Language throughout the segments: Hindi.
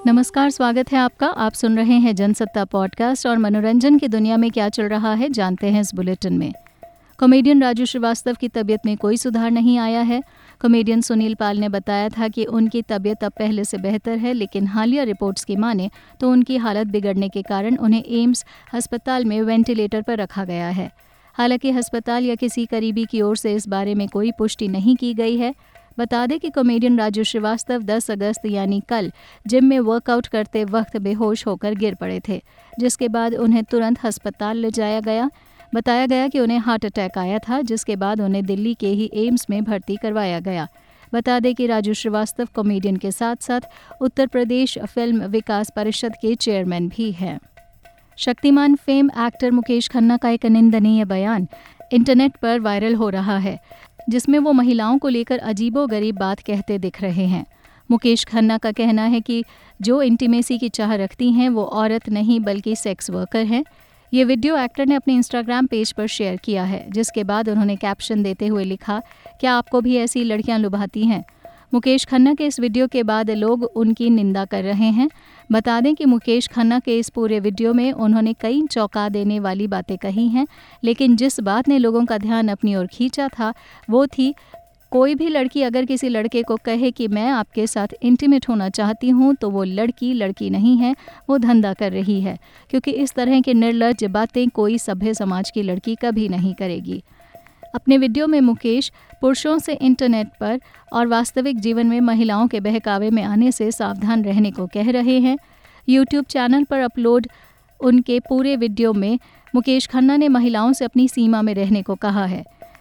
नमस्कार, स्वागत है आपका। आप सुन रहे हैं जनसत्ता पॉडकास्ट और मनोरंजन की दुनिया में क्या चल रहा है जानते हैं इस बुलेटिन में। कॉमेडियन राजू श्रीवास्तव की तबीयत में कोई सुधार नहीं आया है। कॉमेडियन सुनील पाल ने बताया था कि उनकी तबीयत अब पहले से बेहतर है, लेकिन हालिया रिपोर्ट्स की माने तो उनकी हालत बिगड़ने के कारण उन्हें एम्स अस्पताल में वेंटिलेटर पर रखा गया है। हालांकि अस्पताल या किसी करीबी की ओर से इस बारे में कोई पुष्टि नहीं की गई है। बता दें कि कॉमेडियन राजू श्रीवास्तव 10 अगस्त यानी कल जिम में वर्कआउट करते वक्त बेहोश होकर गिर पड़े थे, जिसके बाद उन्हें तुरंत अस्पताल ले जाया गया। बताया गया कि उन्हें हार्ट अटैक आया था, जिसके बाद उन्हें दिल्ली के ही एम्स में भर्ती करवाया गया। बता दें कि राजू श्रीवास्तव कॉमेडियन के साथ साथ उत्तर प्रदेश फिल्म विकास परिषद के चेयरमैन भी हैं। शक्तिमान फेम एक्टर मुकेश खन्ना का एक निंदनीय बयान इंटरनेट पर वायरल हो रहा है, जिसमें वो महिलाओं को लेकर अजीबोगरीब बात कहते दिख रहे हैं। मुकेश खन्ना का कहना है कि जो इंटीमेसी की चाह रखती हैं वो औरत नहीं बल्कि सेक्स वर्कर हैं। ये वीडियो एक्टर ने अपने इंस्टाग्राम पेज पर शेयर किया है, जिसके बाद उन्होंने कैप्शन देते हुए लिखा, क्या आपको भी ऐसी लड़कियां लुभाती हैं। मुकेश खन्ना के इस वीडियो के बाद लोग उनकी निंदा कर रहे हैं। बता दें कि मुकेश खन्ना के इस पूरे वीडियो में उन्होंने कई चौंका देने वाली बातें कही हैं, लेकिन जिस बात ने लोगों का ध्यान अपनी ओर खींचा था वो थी, कोई भी लड़की अगर किसी लड़के को कहे कि मैं आपके साथ इंटीमेट होना चाहती हूँ तो वो लड़की नहीं है, वो धंधा कर रही है, क्योंकि इस तरह के निर्लज्ज बातें कोई सभ्य समाज की लड़की कभी नहीं करेगी। अपने वीडियो में मुकेश पुरुषों से इंटरनेट पर और वास्तविक जीवन में महिलाओं के बहकावे में आने से सावधान रहने को कह रहे हैं। यूट्यूब चैनल पर अपलोड उनके पूरे वीडियो में मुकेश खन्ना ने महिलाओं से अपनी सीमा में रहने को कहा है।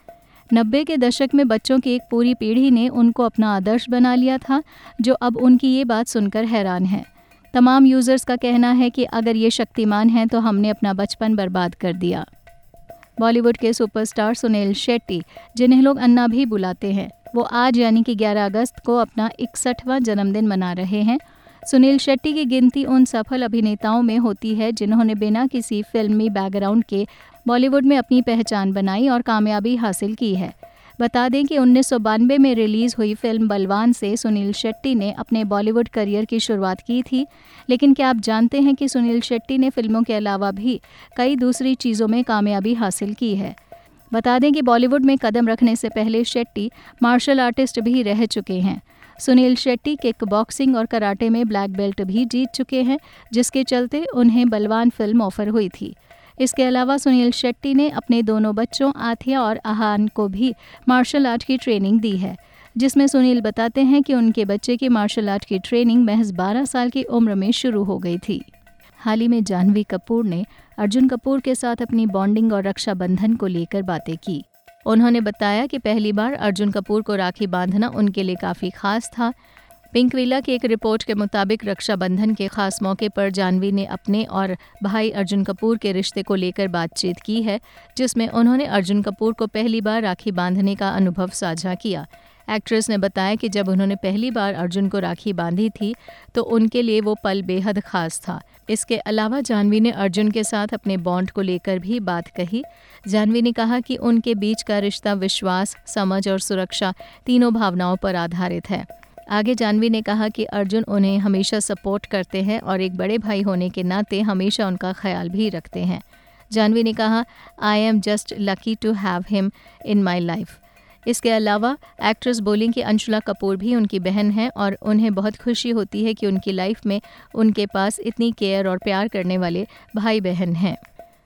90 के दशक में बच्चों की एक पूरी पीढ़ी ने उनको अपना आदर्श बना लिया था, जो अब उनकी ये बात सुनकर हैरान है। तमाम यूजर्स का कहना है कि अगर ये शक्तिमान हैं तो हमने अपना बचपन बर्बाद कर दिया। बॉलीवुड के सुपरस्टार सुनील शेट्टी, जिन्हें लोग अन्ना भी बुलाते हैं, वो आज यानी कि 11 अगस्त को अपना 61वां जन्मदिन मना रहे हैं। सुनील शेट्टी की गिनती उन सफल अभिनेताओं में होती है जिन्होंने बिना किसी फिल्मी बैकग्राउंड के बॉलीवुड में अपनी पहचान बनाई और कामयाबी हासिल की है। बता दें कि 1992 में रिलीज़ हुई फिल्म बलवान से सुनील शेट्टी ने अपने बॉलीवुड करियर की शुरुआत की थी, लेकिन क्या आप जानते हैं कि सुनील शेट्टी ने फिल्मों के अलावा भी कई दूसरी चीज़ों में कामयाबी हासिल की है। बता दें कि बॉलीवुड में कदम रखने से पहले शेट्टी मार्शल आर्टिस्ट भी रह चुके हैं। सुनील शेट्टी किक बॉक्सिंग और कराटे में ब्लैक बेल्ट भी जीत चुके हैं, जिसके चलते उन्हें बलवान फिल्म ऑफर हुई थी। इसके अलावा सुनील शेट्टी ने अपने दोनों बच्चों आथिया और आहान को भी मार्शल आर्ट की ट्रेनिंग दी है, जिसमें सुनील बताते हैं कि उनके बच्चे की मार्शल आर्ट की ट्रेनिंग महज 12 साल की उम्र में शुरू हो गई थी। हाल ही में जाह्नवी कपूर ने अर्जुन कपूर के साथ अपनी बॉन्डिंग और रक्षाबंधन को लेकर बातें की। उन्होंने बताया कि पहली बार अर्जुन कपूर को राखी बांधना उनके लिए काफ़ी खास था। पिंकविला की एक रिपोर्ट के मुताबिक रक्षाबंधन के खास मौके पर जाह्नवी ने अपने और भाई अर्जुन कपूर के रिश्ते को लेकर बातचीत की है, जिसमें उन्होंने अर्जुन कपूर को पहली बार राखी बांधने का अनुभव साझा किया। एक्ट्रेस ने बताया कि जब उन्होंने पहली बार अर्जुन को राखी बांधी थी तो उनके लिए वो पल बेहद खास था। इसके अलावा जाह्नवी ने अर्जुन के साथ अपने बॉन्ड को लेकर भी बात कही। जाह्नवी ने कहा कि उनके बीच का रिश्ता विश्वास, समझ और सुरक्षा तीनों भावनाओं पर आधारित है। आगे जाह्नवी ने कहा कि अर्जुन उन्हें हमेशा सपोर्ट करते हैं और एक बड़े भाई होने के नाते हमेशा उनका ख्याल भी रखते हैं। जाह्नवी ने कहा, I am just lucky to have him in my life. इसके अलावा एक्ट्रेस बोली कि अंशुला कपूर भी उनकी बहन हैं और उन्हें बहुत खुशी होती है कि उनकी लाइफ में उनके पास इतनी केयर और प्यार करने वाले भाई बहन हैं।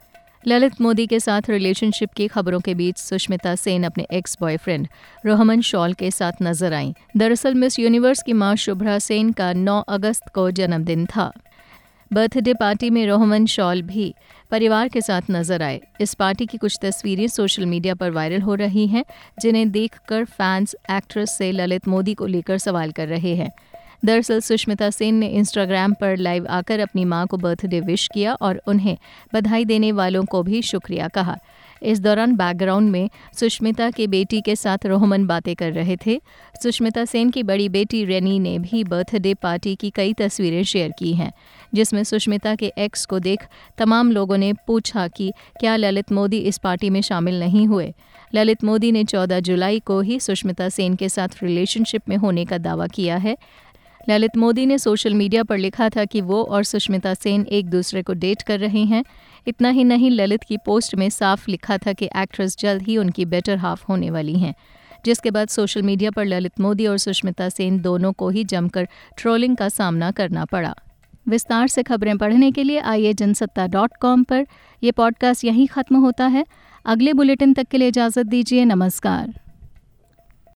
ललित मोदी के साथ रिलेशनशिप की खबरों के बीच सुष्मिता सेन अपने एक्स बॉयफ्रेंड रोहमन शॉल के साथ नजर आईं। दरअसल मिस यूनिवर्स की मां शुभ्रा सेन का 9 अगस्त को जन्मदिन था। बर्थडे पार्टी में रोहमन शॉल भी परिवार के साथ नजर आए। इस पार्टी की कुछ तस्वीरें सोशल मीडिया पर वायरल हो रही हैं, जिन्हें देखकर फैंस एक्ट्रेस से ललित मोदी को लेकर सवाल कर रहे हैं। दरअसल सुष्मिता सेन ने इंस्टाग्राम पर लाइव आकर अपनी मां को बर्थडे विश किया और उन्हें बधाई देने वालों को भी शुक्रिया कहा। इस दौरान बैकग्राउंड में सुष्मिता की बेटी के साथ रोहमन बातें कर रहे थे। सुष्मिता सेन की बड़ी बेटी रेनी ने भी बर्थडे पार्टी की कई तस्वीरें शेयर की हैं, जिसमें सुष्मिता के एक्स को देख तमाम लोगों ने पूछा कि क्या ललित मोदी इस पार्टी में शामिल नहीं हुए। ललित मोदी ने 14 जुलाई को ही सुष्मिता सेन के साथ रिलेशनशिप में होने का दावा किया है। ललित मोदी ने सोशल मीडिया पर लिखा था कि वो और सुष्मिता सेन एक दूसरे को डेट कर रहे हैं। इतना ही नहीं, ललित की पोस्ट में साफ लिखा था कि एक्ट्रेस जल्द ही उनकी बेटर हाफ होने वाली हैं, जिसके बाद सोशल मीडिया पर ललित मोदी और सुष्मिता सेन दोनों को ही जमकर ट्रोलिंग का सामना करना पड़ा। विस्तार से खबरें पढ़ने के लिए आइए जनसत्ता.com पर। यह पॉडकास्ट यहीं ख़त्म होता है। अगले बुलेटिन तक के लिए इजाज़त दीजिए। नमस्कार।